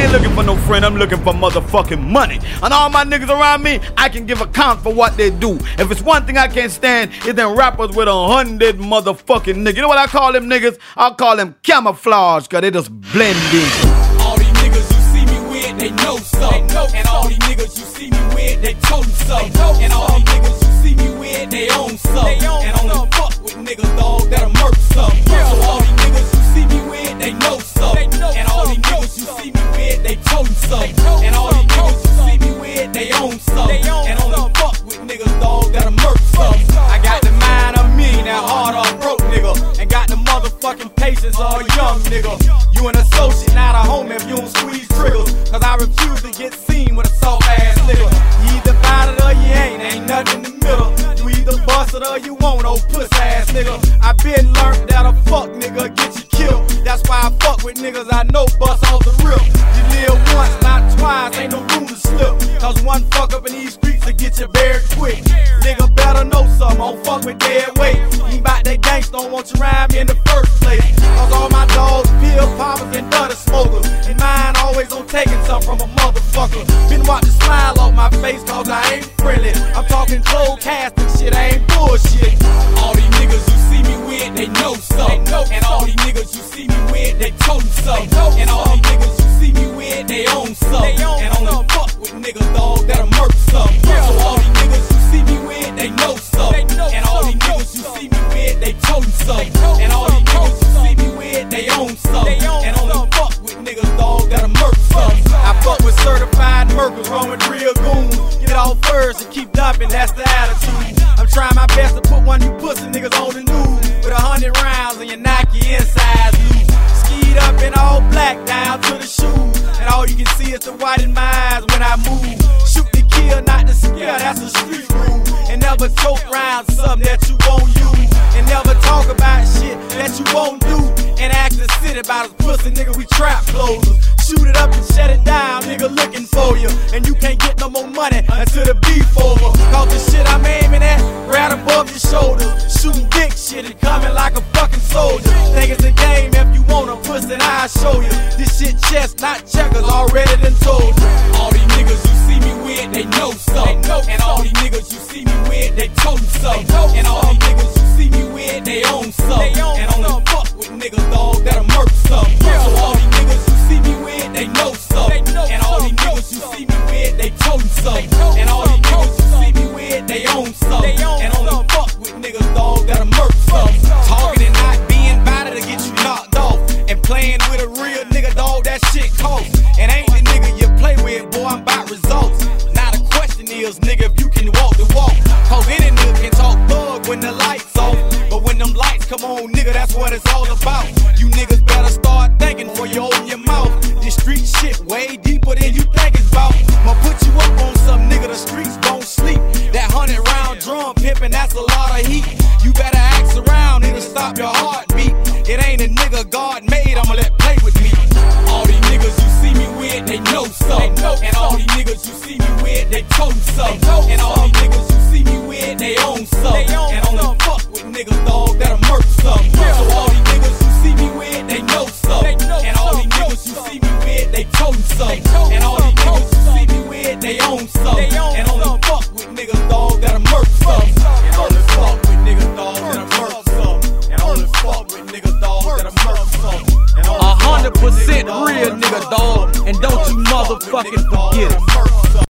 ain't looking for no friend, I'm looking for motherfucking money. And all my niggas around me, I can give account for what they do. If it's one thing I can't stand, it's them rappers with 100 motherfucking niggas. You know what I call them niggas? I call them camouflage, cause they just blend in. All these niggas you see me with, they know something. And all these niggas you see me with, they told you something. And all these niggas you see me with, they own something. And only fuck with niggas, dog, that'll murk something. So all these niggas you see me with, they know something. And all these niggas you see me with, they told you something. And all these niggas you see me with, they own something. And only fuck with niggas, dog, that'll murk something. I got the mind of me, that hard or broke nigga. And got the motherfucking patience of a young nigga. You an associate, not a homie if you don't squeeze triggers. Cause I refuse to get seen with a soft ass nigga. You either bout it or you ain't nothing in the middle. You either bust it or you won't, old puss ass nigga. I been learned that a fuck nigga get you killed. That's why I fuck with niggas I know bust off the rip. You live once, not twice, ain't no room to slip. Cause one fuck up in these streets will get you buried quick. Nigga better know something, don't fuck with dead weight. You bout that gangsta, don't want you around me in the first place. Cause all my dogs, pill poppers and dirty smokers. And mine always on taking something from a motherfucker. Been watching smile off my face cause I ain't friendly. I'm talking cold casting shit, I ain't bullshit. All these niggas you see me with, they know something. And all these niggas you see me with, they told you something. And all these niggas you see me with, they own something. And only fuck with niggas, dog, that'll murk something. So all these niggas you see me with, they know something. And all these niggas you see me with, they told you something. And all these niggas you see me with, they own something. And only fuck with niggas, dog, that'll murk something. I fuck with certified murkers, wrong with real goons. Get off first and keep dumping, that's the attitude. I'm trying my best to put one of you pussy niggas on the news. With 100 rounds and you knock your insides loose. Skied up in all black down to the shoes. And all you can see is the white in my eyes when I move. Shoot to kill, not to scare, that's a street rule. And never choke round something that you won't use. And never talk about shit that you won't do. And ask the city about a pussy nigga, we trap closers. Shoot it up and shut it down, nigga looking for you. And you can't get no more money until the beef over. Cause the shit I'm aiming at, right above your shoulders. Shooting dick shit and coming like a fucking soldier. Think it's a game, if you want a pussy, I'll show you. This shit chess, not checkers, already done told you. All these niggas you see me with, they know something. And all these niggas you see me with, they told you something. And all these niggas you see me with, they own something. And only fuck with niggas, dog, that'll murk something. So all these niggas you see me with, they know something. And all these niggas you see me with, they told you something. And all these niggas you see me with, they own something. And only fuck with niggas, dog, that'll murk something. Talking and not being about it to get you knocked off. And playing with a real nigga, dog, that shit costs. And ain't the nigga you play with, boy, I'm about results. Now the question is, nigga, if you can walk the walk. Cause any nigga can talk thug when the lights off. But when them lights come on, nigga, that's what it's all about. You niggas better start thinking before you open your mouth. This street shit way deeper than you think it's about. I'ma put you up on some nigga, the streets don't sleep. That 100-round drum pimpin', that's a lot of heat. You better ask around, it'll stop your heartbeat. It ain't a nigga God made, I'ma let play with me. All these niggas you see me with, they know something. And all these niggas you see me with, they told you something. And all these niggas you see me with, they own something. And only fuck with niggas, dog, that'll murk something. So all these niggas you see me with, they know something. And all these niggas you see me with, they told you something. And all these niggas you see me with, they own something. And only fuck with niggas, dog, that'll murk something. And only fuck with niggas, dog, that'll murk something. And only fuck with niggas, dog, that'll murk something. 100% real nigga, dog, and don't you motherfucking forget it.